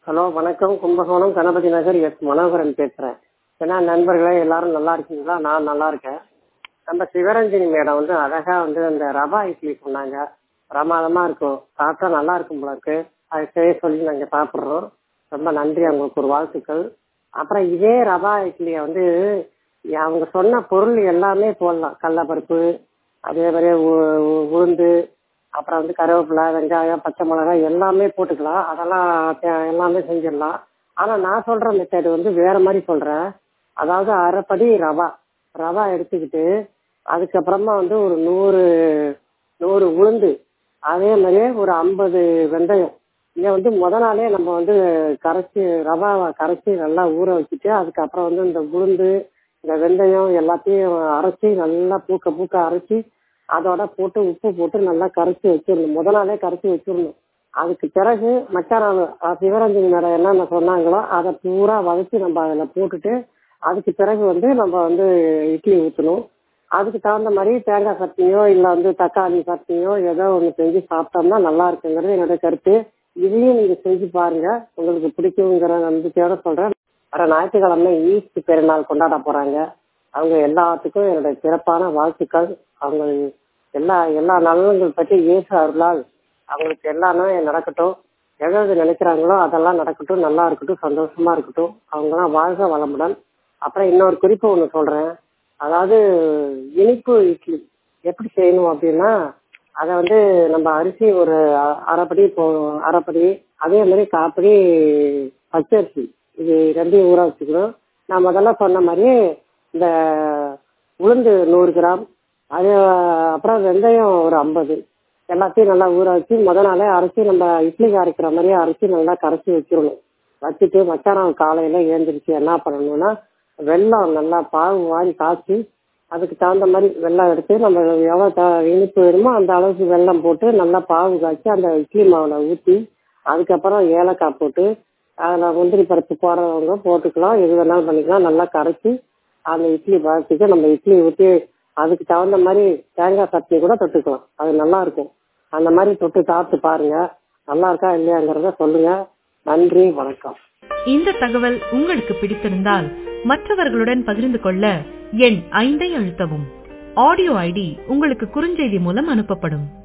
Hello வணக்கம். Kumbakonam Ganapathi Nagar S Manoharan பேசுறேன். ஏன்னா நண்பர்களே எல்லாரும் நல்லா இருக்கீங்களா? நான் நல்லா இருக்கேன். நம்ம சிவரஞ்சனி மேடம் வந்து அழகா வந்து அந்த ரவா இட்லி சொன்னாங்க. பிரமாதமா இருக்கும், சாப்பிட்டா நல்லா இருக்கும் போல இருக்கு. அது செய்ய சொல்லி நாங்க சாப்பிட்றோம். ரொம்ப நன்றி, அவங்களுக்கு ஒரு வாழ்த்துக்கள். அப்புறம் இதே ரவா இட்லியை வந்து அவங்க சொன்ன பொருள் எல்லாமே போடலாம். கடலப்பருப்பு, அதே மாதிரி உளுந்து, அப்புறம் வந்து கருவேப்பிலை, வெங்காயம், பச்சை மிளகாய் எல்லாமே போட்டுக்கலாம். அதெல்லாம் எல்லாமே செஞ்சிடலாம். ஆனால் நான் சொல்கிற மெத்தட் வந்து வேறு மாதிரி சொல்கிறேன். அதாவது அரைப்படி ரவா எடுத்துக்கிட்டு அதுக்கப்புறமா வந்து ஒரு 100 உளுந்து, அதே மாதிரியே ஒரு 50 வெந்தயம். இதை வந்து நாளே நம்ம வந்து ரவாவை கரைச்சி நல்லா ஊற வச்சுட்டு அதுக்கப்புறம் வந்து இந்த உளுந்து, இந்த வெந்தயம் எல்லாத்தையும் அரைச்சி நல்லா பூக்க அரைச்சி அதோட போட்டு உப்பு போட்டு நல்லா கரைச்சி வச்சிடணும். நாளே கரைச்சி வச்சிடணும். அதுக்கு பிறகு மச்சான் சிவரஞ்சனி மேடம் என்னென்ன சொன்னாங்களோ அதை பூரா வதக்கி நம்ம அதில் போட்டுட்டு அதுக்கு பிறகு வந்து நம்ம வந்து இட்லி ஊற்றணும். அதுக்கு தகுந்த மாதிரி தேங்காய் சட்னியோ இல்லை வந்து தக்காளி சட்னியோ ஏதோ ஒன்று செஞ்சு சாப்பிட்டோம்னா நல்லா இருக்குங்கிறது என்னோட கருத்து. இதையும் நீங்கள் செஞ்சு பாருங்க, உங்களுக்கு பிடிக்குங்கிற நம்பிக்கையோட சொல்கிறேன். வர ஞாயிற்றுக்கிழமை ஈஸ்ட் பெருநாள் கொண்டாட போகிறாங்க. அவங்க எல்லாத்துக்கும் என்னுடைய சிறப்பான வாழ்த்துக்கள். அவங்க எல்லா நலன்கள் பற்றி இயேசு அருளால் அவங்களுக்கு எல்லாமே நடக்கட்டும். எதாவது நினைக்கிறாங்களோ அதெல்லாம் நடக்கட்டும், நல்லா இருக்கட்டும், சந்தோஷமா இருக்கட்டும். அவங்களாம் வாழ்க வளமுடன். அப்புறம் இன்னொரு குறிப்பு ஒன்று சொல்கிறேன். அதாவது இனிப்பு இட்லி எப்படி செய்யணும் அப்படின்னா, அதை வந்து நம்ம அரிசி ஒரு அரைப்படி, அதே மாதிரி காப்படி பச்சரிசி, இது ரெண்டையும் ஊற வச்சுக்கணும். நான் முதல்ல சொன்ன மாதிரி இந்த உளுந்து 100 கிராம், அது அப்புறம் வெந்தயம் ஒரு 50, எல்லாத்தையும் நல்லா ஊற வச்சு நாளே அரைச்சி நம்ம இட்லிக்கு அரைக்கிற மாதிரியே அரைச்சி நல்லா கரைச்சி வச்சிடணும். வச்சுட்டு மச்சானம் காலையில் ஏந்திரிச்சு என்ன பண்ணணும்னா, வெல்லம் நல்லா பாகு மாதிரி காய்ச்சி அதுக்கு தகுந்த மாதிரி வெல்லம் எடுத்து நம்ம எவ்வளோ இனிப்பு வேணுமோ அந்த அளவுக்கு வெல்லம் போட்டு நல்லா பாகு காய்ச்சி அந்த இட்லி மாவில் ஊற்றி அதுக்கப்புறம் ஏலக்காய் போட்டு அதில் முந்திரி பருப்பு போடுறவங்க போட்டுக்கலாம், எது வேணாலும் பண்ணிக்கலாம். நல்லா கரைச்சி அந்த இட்லி பழத்துக்கு நம்ம இட்லி ஊற்றி அதுக்கு தகுந்த மாதிரி தேங்காய் சட்னி கூட தொட்டுக்கலாம். அது நல்லா இருக்கும். அந்த மாதிரி தொட்டு சாப்பிட்டு பாருங்க, நல்லா இருக்கா இல்லையாங்கிறத சொல்லுங்க. நன்றி, வணக்கம். இந்த தகவல் உங்களுக்கு பிடித்திருந்தால் மற்றவர்களுடன் பகிர்ந்து கொள்ள எண் 5 அழுத்தவும். ஆடியோ ஐடி உங்களுக்கு குறுஞ்செய்தி மூலம் அனுப்பப்படும்.